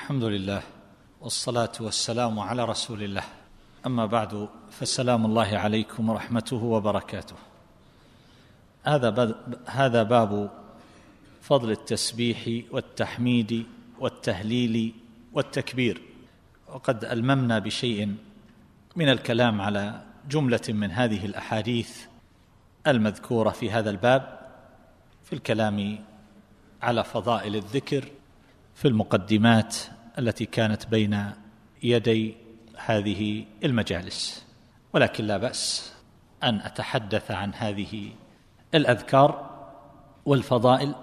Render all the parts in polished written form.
الحمد لله والصلاة والسلام على رسول الله، أما بعد، فسلام الله عليكم ورحمته وبركاته. هذا باب فضل التسبيح والتحميد والتهليل والتكبير، وقد ألممنا بشيء من الكلام على جملة من هذه الأحاديث المذكورة في هذا الباب في الكلام على فضائل الذكر في المقدمات التي كانت بين يدي هذه المجالس، ولكن لا بأس أن أتحدث عن هذه الأذكار والفضائل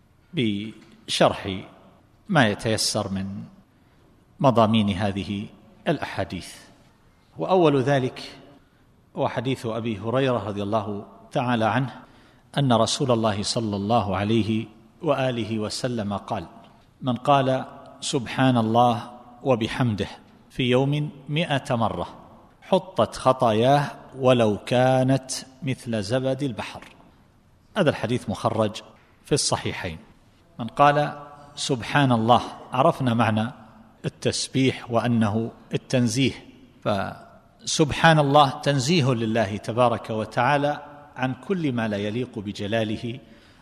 بشرح ما يتيسر من مضامين هذه الأحاديث. وأول ذلك هو حديث أبي هريرة رضي الله تعالى عنه أن رسول الله صلى الله عليه وآله وسلم قال: من قال سبحان الله وبحمده في يوم 100 مرة حطت خطاياه ولو كانت مثل زبد البحر. هذا الحديث مخرج في الصحيحين. من قال سبحان الله، عرفنا معنى التسبيح وأنه التنزيه، فسبحان الله تنزيه لله تبارك وتعالى عن كل ما لا يليق بجلاله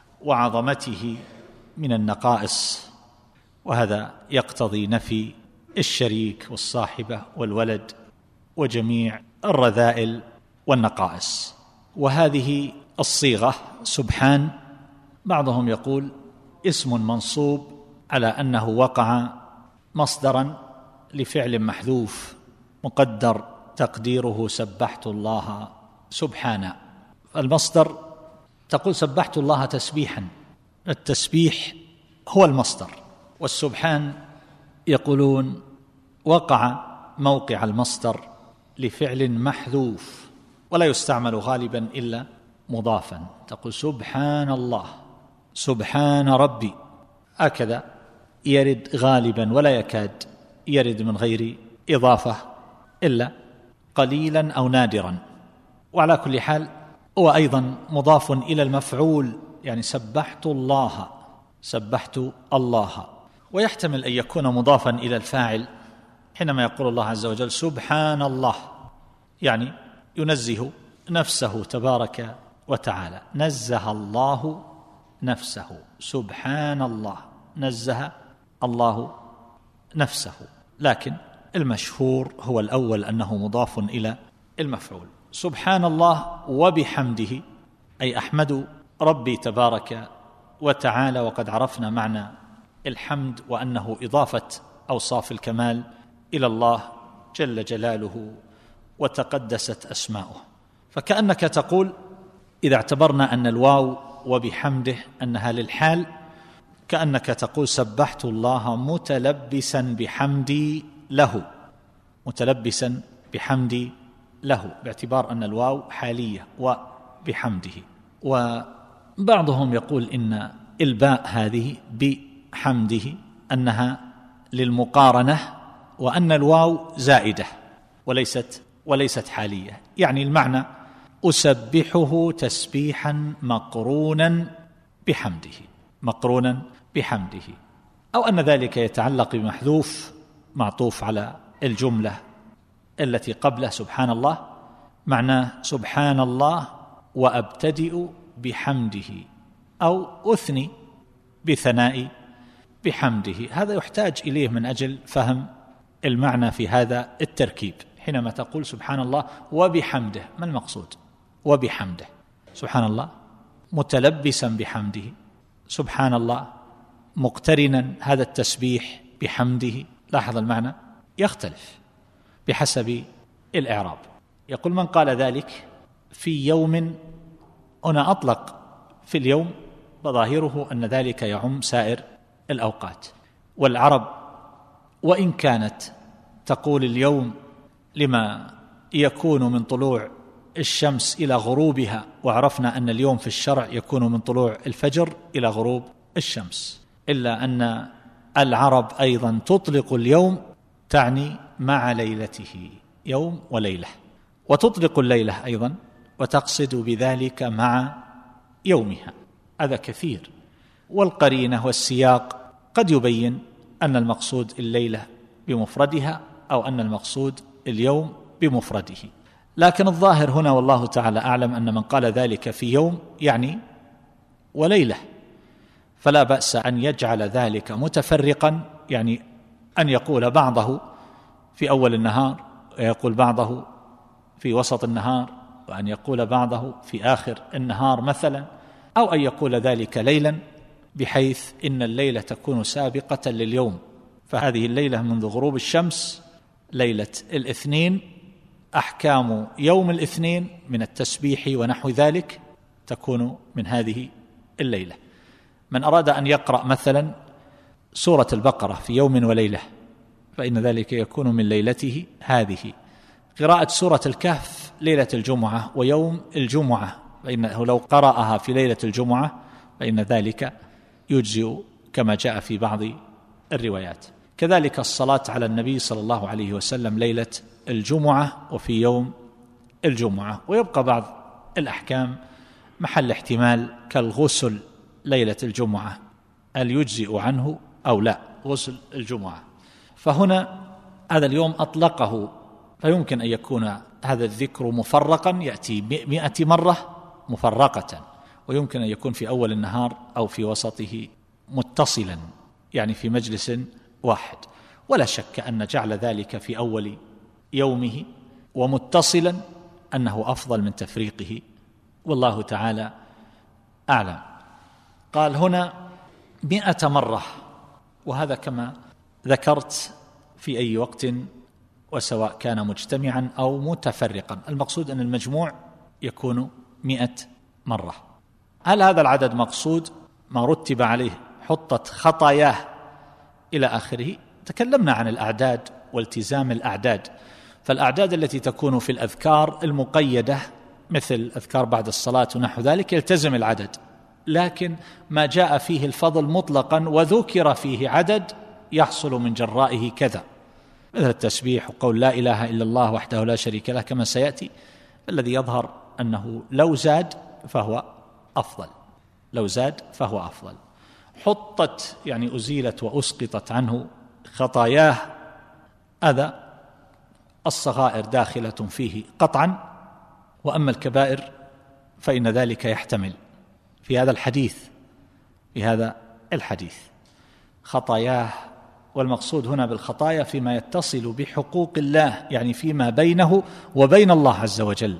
وعظمته من النقائص، وهذا يقتضي نفي الشريك والصاحبة والولد وجميع الرذائل والنقائص. وهذه الصيغة سبحان بعضهم يقول اسم منصوب على أنه وقع مصدرا لفعل محذوف مقدر تقديره سبحت الله سبحانه. المصدر تقول سبحت الله تسبيحا، التسبيح هو المصدر، والسبحان يقولون وقع موقع المصدر لفعل محذوف ولا يستعمل غالبا إلا مضافا، تقول سبحان الله سبحان ربي، هكذا يرد غالبا ولا يكاد يرد من غير إضافة إلا قليلا أو نادرا. وعلى كل حال هو أيضا مضاف إلى المفعول، يعني سبحت الله سبحت الله، ويحتمل أن يكون مضافا إلى الفاعل حينما يقول الله عز وجل سبحان الله، يعني ينزه نفسه تبارك وتعالى، نزه الله نفسه، سبحان الله نزه الله نفسه. لكن المشهور هو الأول أنه مضاف إلى المفعول. سبحان الله وبحمده أي أحمد ربي تبارك وتعالى، وقد عرفنا معنى الحمد وأنه إضافة أوصاف الكمال إلى الله جل جلاله وتقدست أسماؤه. فكأنك تقول إذا اعتبرنا أن الواو وبحمده أنها للحال، كأنك تقول سبحت الله متلبسا بحمدي له، متلبسا بحمدي له، باعتبار أن الواو حالية وبحمده. وبعضهم يقول إن الباء هذه بحمده أنها للمقارنة، وأن الواو زائدة وليست حالية، يعني المعنى أسبحه تسبيحا مقرونا بحمده، أو أن ذلك يتعلق بمحذوف معطوف على الجملة التي قبله سبحان الله، معناه سبحان الله وأبتدئ بحمده أو أثني بثناء بحمده. هذا يحتاج إليه من أجل فهم المعنى في هذا التركيب. حينما تقول سبحان الله وبحمده، ما المقصود؟ وبحمده سبحان الله متلبسا بحمده، سبحان الله مقترنا هذا التسبيح بحمده. لاحظ المعنى يختلف بحسب الإعراب. يقول من قال ذلك في يوم، هنا أطلق في اليوم بظاهره أن ذلك يعم سائر الأوقات. والعرب وإن كانت تقول اليوم لما يكون من طلوع الشمس إلى غروبها، وعرفنا أن اليوم في الشرع يكون من طلوع الفجر إلى غروب الشمس، إلا أن العرب أيضا تطلق اليوم تعني مع ليلته، يوم وليلة، وتطلق الليلة أيضا وتقصد بذلك مع يومها. هذا كثير، والقرينة والسياق قد يبين أن المقصود الليلة بمفردها أو أن المقصود اليوم بمفرده، لكن الظاهر هنا والله تعالى أعلم أن من قال ذلك في يوم يعني وليلة، فلا بأس أن يجعل ذلك متفرقا، يعني أن يقول بعضه في أول النهار ويقول بعضه في وسط النهار وأن يقول بعضه في آخر النهار مثلا، أو أن يقول ذلك ليلا بحيث إن الليلة تكون سابقة لليوم، فهذه الليلة منذ غروب الشمس ليلة الاثنين، أحكام يوم الاثنين من التسبيح ونحو ذلك تكون من هذه الليلة. من أراد أن يقرأ مثلا سورة البقرة في يوم وليلة فإن ذلك يكون من ليلته هذه. قراءة سورة الكهف ليلة الجمعة ويوم الجمعة، فإنه لو قرأها في ليلة الجمعة فإن ذلك يجزئ كما جاء في بعض الروايات. كذلك الصلاة على النبي صلى الله عليه وسلم ليلة الجمعة وفي يوم الجمعة. ويبقى بعض الأحكام محل احتمال كالغسل ليلة الجمعة، هل يجزئ عنه أو لا غسل الجمعة؟ فهنا هذا اليوم أطلقه، فيمكن أن يكون هذا الذكر مفرقا يأتي 100 مرة مفرقة، ويمكن أن يكون في أول النهار أو في وسطه متصلا، يعني في مجلس واحد. ولا شك أن جعل ذلك في أول يومه ومتصلا أنه أفضل من تفريقه، والله تعالى أعلم. قال هنا 100 مرة، وهذا كما ذكرت في أي وقت وسواء كان مجتمعا أو متفرقا، المقصود أن المجموع يكون 100 مرة. هل هذا العدد مقصود ما رتب عليه حطت خطاياه إلى آخره؟ تكلمنا عن الأعداد والتزام الأعداد، فالأعداد التي تكون في الأذكار المقيدة مثل أذكار بعد الصلاة ونحو ذلك يلتزم العدد، لكن ما جاء فيه الفضل مطلقا وذكر فيه عدد يحصل من جرائه كذا، مثل التسبيح وقول لا إله إلا الله وحده لا شريك له كما سيأتي، الذي يظهر أنه لو زاد فهو أفضل، لو زاد فهو أفضل. حطت يعني أزيلت وأسقطت عنه خطاياه، هذا الصغائر داخلة فيه قطعا، وأما الكبائر فإن ذلك يحتمل في هذا الحديث خطاياه. والمقصود هنا بالخطايا فيما يتصل بحقوق الله، يعني فيما بينه وبين الله عز وجل.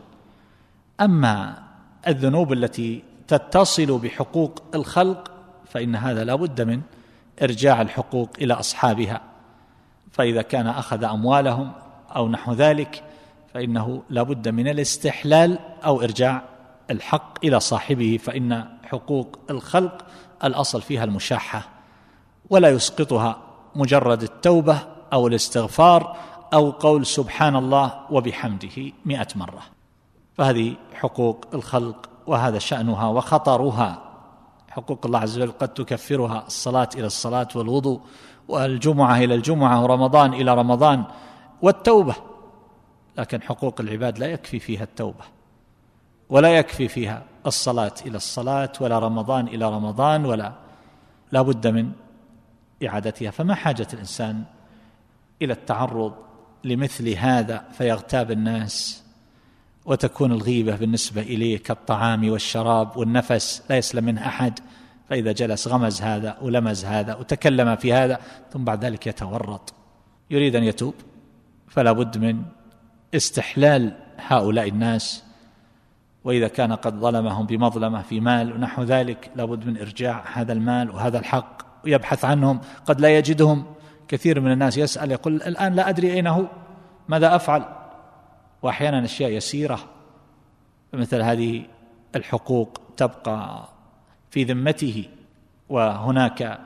أما الذنوب التي تتصل بحقوق الخلق فإن هذا لا بد من إرجاع الحقوق إلى أصحابها، فإذا كان أخذ أموالهم أو نحو ذلك فإنه لا بد من الاستحلال أو إرجاع الحق إلى صاحبه، فإن حقوق الخلق الأصل فيها المشاحة، ولا يسقطها مجرد التوبة أو الاستغفار أو قول سبحان الله وبحمده 100 مرة. فهذه حقوق الخلق وهذا شأنها وخطرها. حقوق الله عز وجل قد تكفرها الصلاة إلى الصلاة والوضوء والجمعة إلى الجمعة ورمضان إلى رمضان والتوبة، لكن حقوق العباد لا يكفي فيها التوبة ولا يكفي فيها الصلاة إلى الصلاة ولا رمضان إلى رمضان، ولا لا بد من إعادتها. فما حاجة الإنسان إلى التعرض لمثل هذا فيغتاب الناس وتكون الغيبة بالنسبة إليه كالطعام والشراب والنفس لا يسلم منه أحد، فإذا جلس غمز هذا ولمز هذا وتكلم في هذا ثم بعد ذلك يتورط يريد أن يتوب، فلا بد من استحلال هؤلاء الناس، وإذا كان قد ظلمهم بمظلمة في مال ونحو ذلك لا بد من إرجاع هذا المال وهذا الحق ويبحث عنهم، قد لا يجدهم. كثير من الناس يسأل يقول الآن لا أدري أين هو، ماذا أفعل؟ وأحيانا أشياء يسيرة مثل هذه الحقوق تبقى في ذمته، وهناك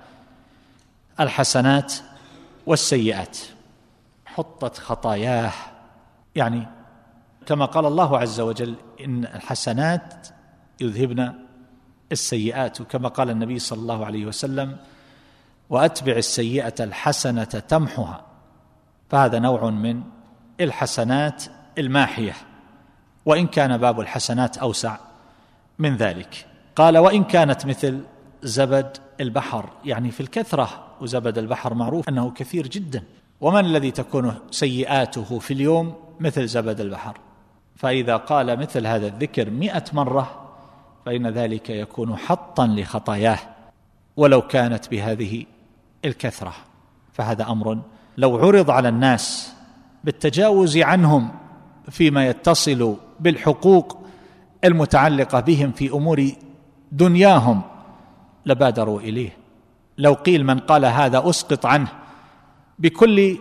الحسنات والسيئات. حطت خطاياه، يعني كما قال الله عز وجل إن الحسنات يذهبن السيئات، وكما قال النبي صلى الله عليه وسلم وأتبع السيئة الحسنة تمحها، فهذا نوع من الحسنات الماحية، وإن كان باب الحسنات أوسع من ذلك. قال وإن كانت مثل زبد البحر، يعني في الكثرة وزبد البحر معروف أنه كثير جدا، ومن الذي تكون سيئاته في اليوم مثل زبد البحر؟ فإذا قال مثل هذا الذكر 100 مرة فإن ذلك يكون حطا لخطاياه ولو كانت بهذه الكثرة. فهذا أمر لو عرض على الناس بالتجاوز عنهم فيما يتصل بالحقوق المتعلقة بهم في أمور دنياهم لبادروا إليه. لو قيل من قال هذا أسقط عنه بكل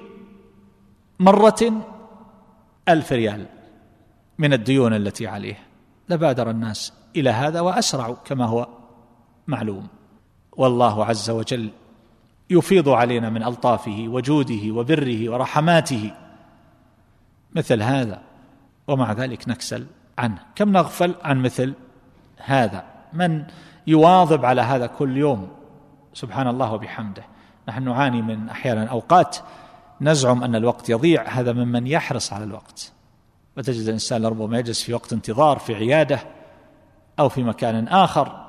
مرة 1000 ريال من الديون التي عليه لبادر الناس إلى هذا وأسرعوا كما هو معلوم. والله عز وجل يفيض علينا من ألطافه وجوده وبره ورحماته مثل هذا، ومع ذلك نكسل عنه. كم نغفل عن مثل هذا؟ من يواظب على هذا كل يوم؟ سبحان الله وبحمده. نحن نعاني من أحيانا أوقات نزعم أن الوقت يضيع، هذا ممن يحرص على الوقت، وتجد الإنسان ربما يجلس في وقت انتظار في عيادة أو في مكان آخر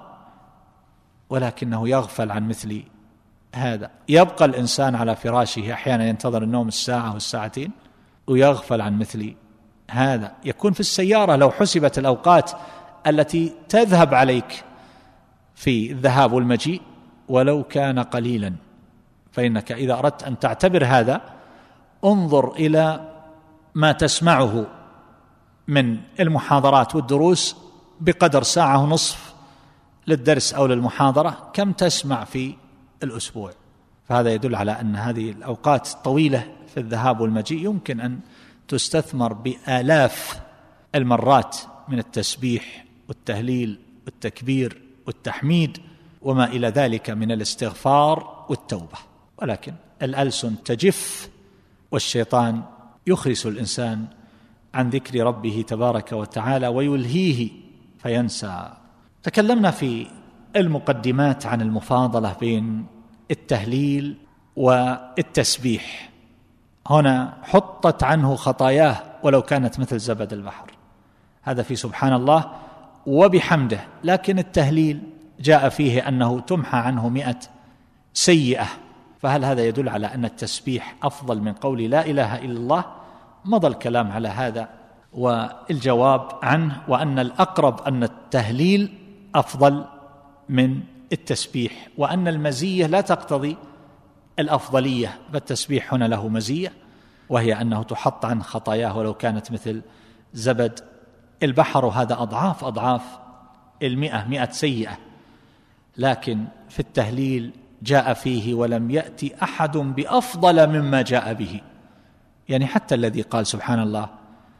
ولكنه يغفل عن مثل هذا. يبقى الإنسان على فراشه أحيانا ينتظر النوم الساعة والساعتين ويغفل عن مثل هذا. يكون في السيارة لو حسبت الأوقات التي تذهب عليك في الذهاب والمجيء ولو كان قليلا، فإنك إذا أردت أن تعتبر هذا انظر إلى ما تسمعه من المحاضرات والدروس بقدر ساعة ونصف للدرس أو للمحاضرة، كم تسمع في الأسبوع؟ فهذا يدل على أن هذه الأوقات الطويلة في الذهاب والمجيء يمكن أن تستثمر بآلاف المرات من التسبيح والتهليل والتكبير والتحميد وما إلى ذلك من الاستغفار والتوبة. ولكن الألسن تجف والشيطان يخرس الإنسان عن ذكر ربه تبارك وتعالى ويلهيه فينسى. تكلمنا في المقدمات عن المفاضلة بين التهليل والتسبيح. هنا حطت عنه خطاياه ولو كانت مثل زبد البحر، هذا في سبحان الله وبحمده. لكن التهليل جاء فيه أنه تمحى عنه 100 سيئة، فهل هذا يدل على أن التسبيح أفضل من قول لا إله إلا الله؟ مضى الكلام على هذا والجواب عنه، وأن الأقرب أن التهليل أفضل من التسبيح، وأن المزية لا تقتضي الأفضلية، فالتسبيح هنا له مزية وهي أنه تحط عن خطاياه ولو كانت مثل زبد البحر، وهذا أضعاف أضعاف 100 سيئة. لكن في التهليل جاء فيه ولم يأتي أحد بأفضل مما جاء به، يعني حتى الذي قال سبحان الله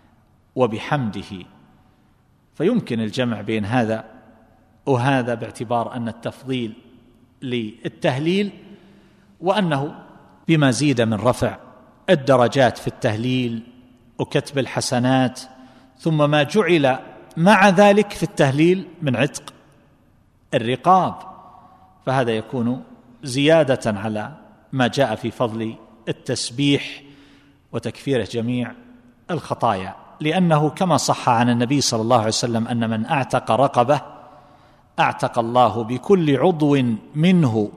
وبحمده، فيمكن الجمع بين هذا وهذا باعتبار أن التفضيل للتهليل وأنه بمزيد من رفع الدرجات في التهليل وكتب الحسنات، ثم ما جعل مع ذلك في التهليل من عتق الرقاب، فهذا يكون زيادة على ما جاء في فضل التسبيح وتكفيره جميع الخطايا. لأنه كما صح عن النبي صلى الله عليه وسلم أن من أعتق رقبة أعتق الله بكل عضو منه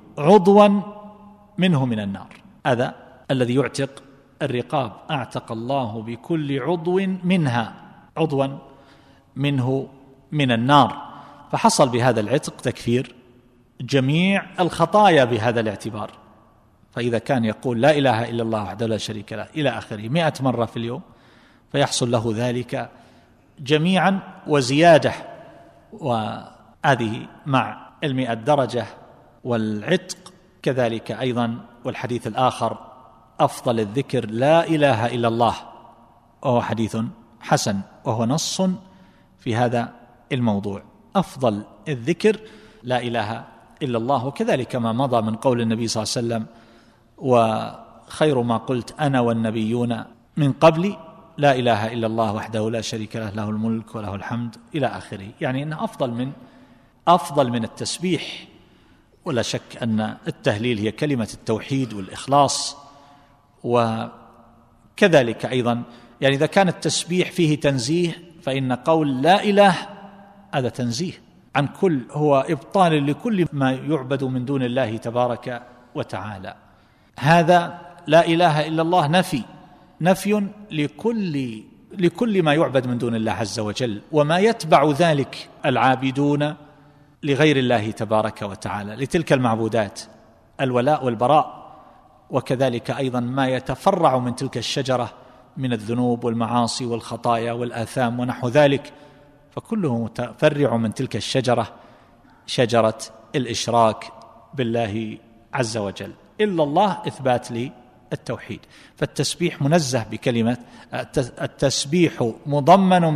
من النار. هذا الذي يعتق الرقاب، أعتق الله بكل عضو منه من النار، فحصل بهذا العتق تكفير جميع الخطايا بهذا الاعتبار. فإذا كان يقول لا إله إلا الله وحده لا شريك له إلى آخره 100 مرة في اليوم فيحصل له ذلك جميعا وزيادة، وهذه مع 100 درجة والعتق كذلك أيضا. والحديث الآخر أفضل الذكر لا إله إلا الله، وهو حديث حسن وهو نص في هذا الموضوع. أفضل الذكر لا إله إلا الله، وكذلك ما مضى من قول النبي صلى الله عليه وسلم وخير ما قلت أنا والنبيون من قبلي لا إله إلا الله وحده لا شريك له له الملك وله الحمد إلى آخره. يعني أنه أفضل من التسبيح. ولا شك أن التهليل هي كلمة التوحيد والإخلاص، وكذلك أيضا يعني إذا كان التسبيح فيه تنزيه فإن قول لا إله هذا تنزيه عن كل، هو إبطال لكل ما يعبد من دون الله تبارك وتعالى. هذا لا إله إلا الله نفي لكل ما يعبد من دون الله عز وجل، وما يتبع ذلك العابدون لغير الله تبارك وتعالى لتلك المعبودات، الولاء والبراء، وكذلك أيضا ما يتفرع من تلك الشجرة من الذنوب والمعاصي والخطايا والآثام ونحو ذلك، فكله متفرع من تلك الشجرة، شجرة الإشراك بالله عز وجل، إلا الله إثبات للتوحيد. فالتسبيح منزه بكلمة التسبيح مضمن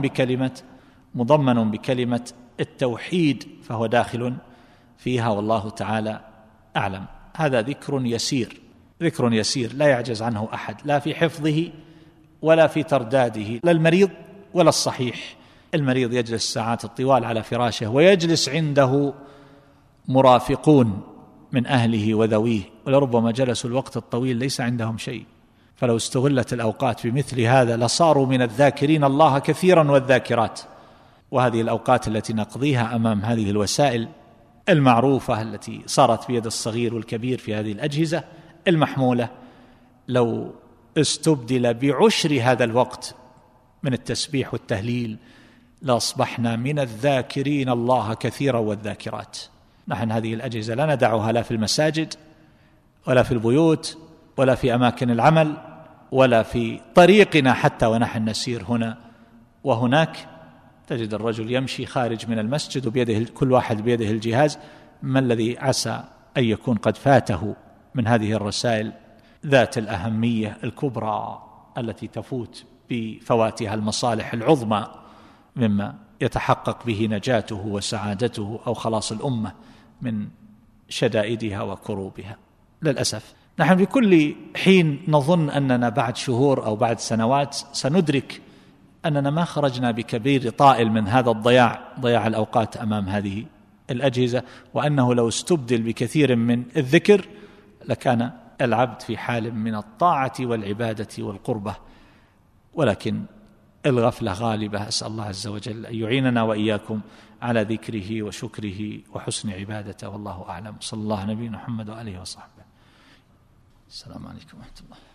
بكلمة التوحيد، فهو داخل فيها، والله تعالى أعلم. هذا ذكر يسير لا يعجز عنه أحد، لا في حفظه ولا في ترداده، لا المريض ولا الصحيح. المريض يجلس ساعات الطوال على فراشه، ويجلس عنده مرافقون من أهله وذويه، ولربما جلسوا الوقت الطويل ليس عندهم شيء. فلو استغلت الأوقات بمثل هذا لصاروا من الذاكرين الله كثيرا والذاكرات. وهذه الأوقات التي نقضيها أمام هذه الوسائل المعروفة التي صارت بيد الصغير والكبير في هذه الأجهزة المحمولة، لو استبدل بعشر هذا الوقت من التسبيح والتهليل لأصبحنا من الذاكرين الله كثيرا والذاكرات. نحن هذه الأجهزة لا ندعها لا في المساجد ولا في البيوت ولا في أماكن العمل ولا في طريقنا حتى ونحن نسير هنا وهناك. تجد الرجل يمشي خارج من المسجد وبيده كل واحد بيده الجهاز. ما الذي عسى أن يكون قد فاته من هذه الرسائل ذات الأهمية الكبرى التي تفوت بفواتها المصالح العظمى مما يتحقق به نجاته وسعادته أو خلاص الأمة من شدائدها وكروبها. للأسف نحن في كل حين نظن أننا بعد شهور أو بعد سنوات سندرك أننا ما خرجنا بكبير طائل من هذا ضياع الأوقات أمام هذه الأجهزة، وأنه لو استبدل بكثير من الذكر لكان العبد في حال من الطاعة والعبادة والقربة. ولكن الغفلة غالبة. أسأل الله عز وجل أن يعيننا وإياكم على ذكره وشكره وحسن عبادته، والله أعلم. صلى الله على نبينا محمد وآله وصحبه. السلام عليكم ورحمة الله.